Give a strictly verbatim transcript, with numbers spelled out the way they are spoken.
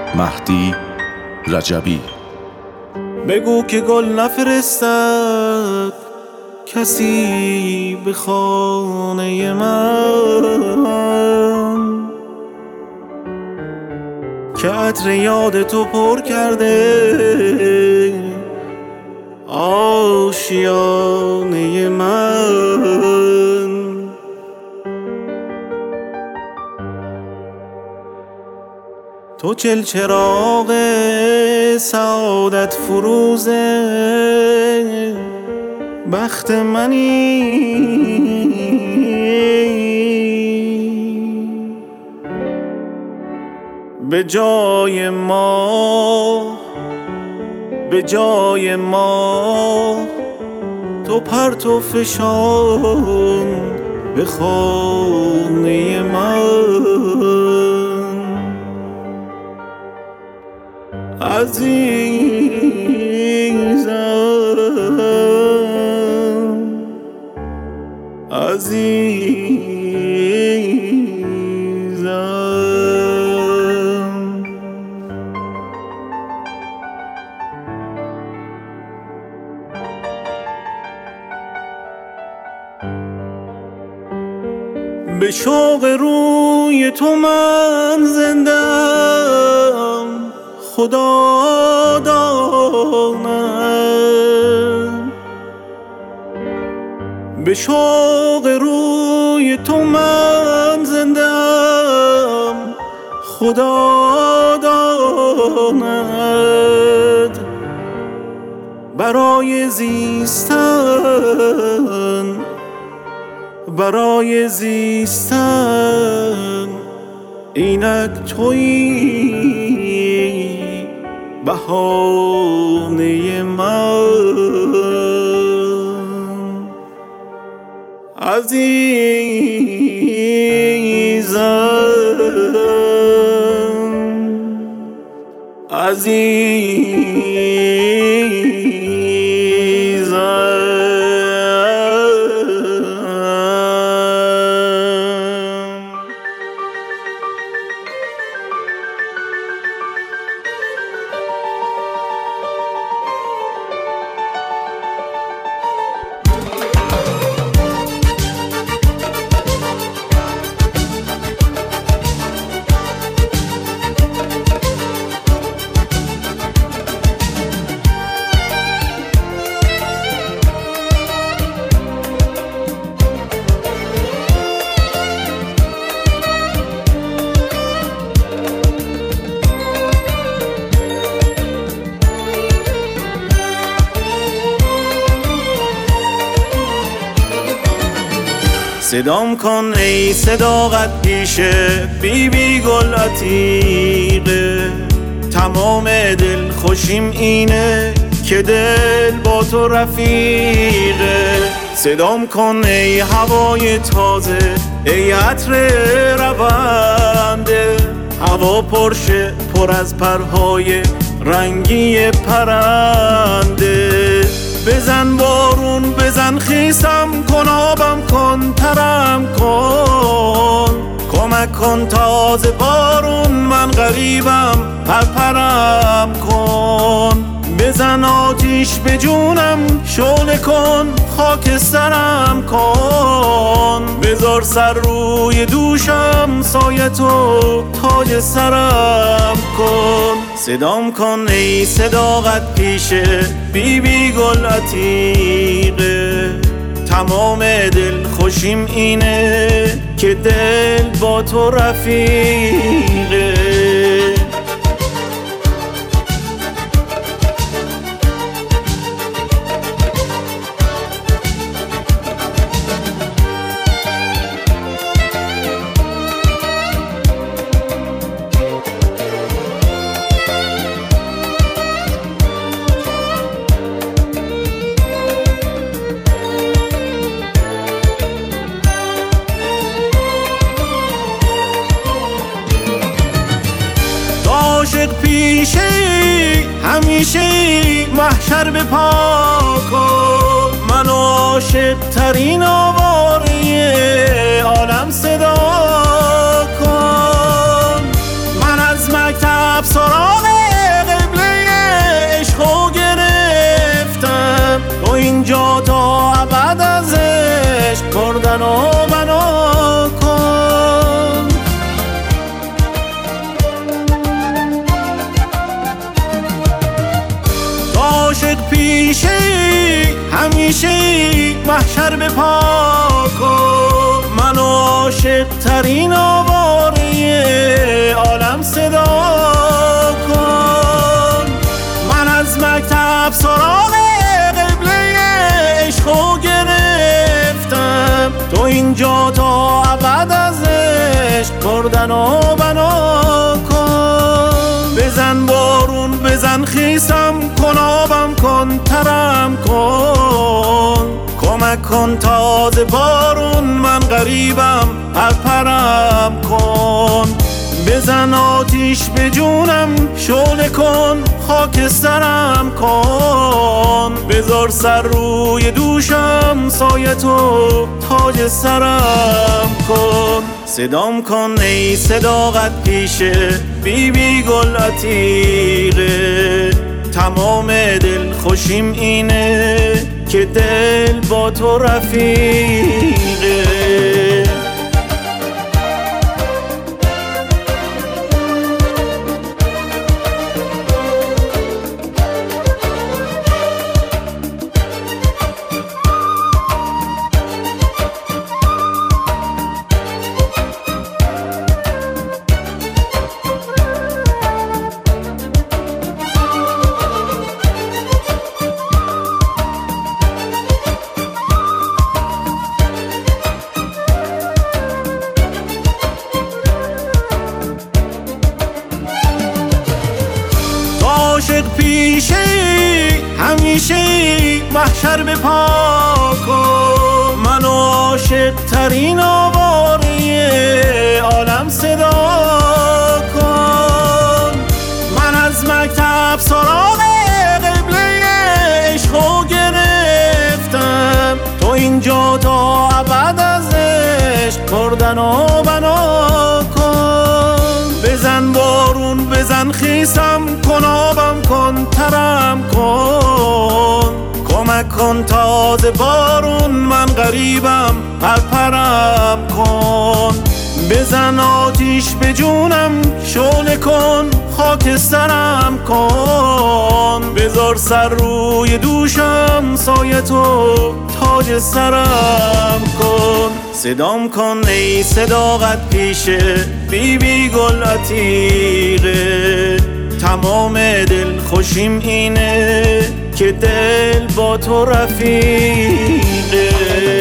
مهدی رجبی. بگو که گل نفرستد کسی به خانه من، که عطر یاد تو پر کرده آشیانه من. تو چلچراغ سعادت فروزه بخت منی، به جای ما به جای ما تو پرتو فشان به خانه من. عزیزم عزیزم به شوق روی تو من زندم، خدا داند. به شوق روی تو من زندم، خدا داند. برای زیستن برای زیستن اینک تویی بهانه من. عزیزم عزیزم صدام کن ای صداقت پیشه بی بی گل عتیقه. تمام دل خوشیم اینه که دل با تو رفیقه. صدام کن ای هوای تازه ای عطر رونده. هوا پرشه پر از پرهای رنگی پرنده. بزن بارون بزن خیسم کن آبم کن ترم کن. کمک کن تازه بارون من غریبم پرپرم کن. بزن آتیش به جونم شعله کن خاکسترم کن. بذار سر روی دوشم سایه تو تاج سرم کن. صدام کن ای صداقت پیشه بی بی گل عتیقه. تمام دل خوشیم اینه که دل با تو رفیقه. عاشق پیشه همیشه محشر به پا کن. منو عاشق ترین آواره عالم صدا کن. من از مکتب سرا محشر به پا کن، منو عاشق ترین آواره عالم صدا کن. من از مکتب سراغ قبله عشقو گرفتم، تو اینجا تا ابد از عشق بردن و بنا کن. بزن بارون بزن خیسم کن، آبم کن ترم کن، کمک کن تازه بارون من غریبم پرپرم کن. بزن آتیش به جونم شعله کن، خاکسترم کن، بذار سر روی دوشم سایه تو تاج سرم کن. صدام کن ای صداقت پیشه بی بی گل عتیقه، تمام دل خوشیم اینه که دل با تو رفیقه. عاشق پیشه همیشه محشر به پا کن، منو عاشق ترین آواره عالم صدا کن. من از مکتب سراغ قبله عشقو گرفتم، تو اینجا تا ابد از عشق بردن و بنا کن. بزن بارون بزن خیسم کن، آبم کن ترم کن، کمک کن تازه بارون من غریبم پرپرم کن. بزن آتیش به جونم شعله کن، خاکسترم کن، بذار سر روی دوشم سایه تو تاج سرم کن. صدام کن ای صداقت پیشه بی بی گل عتیقه، تمام دل خوشیم اینه که دل با تو رفیقه.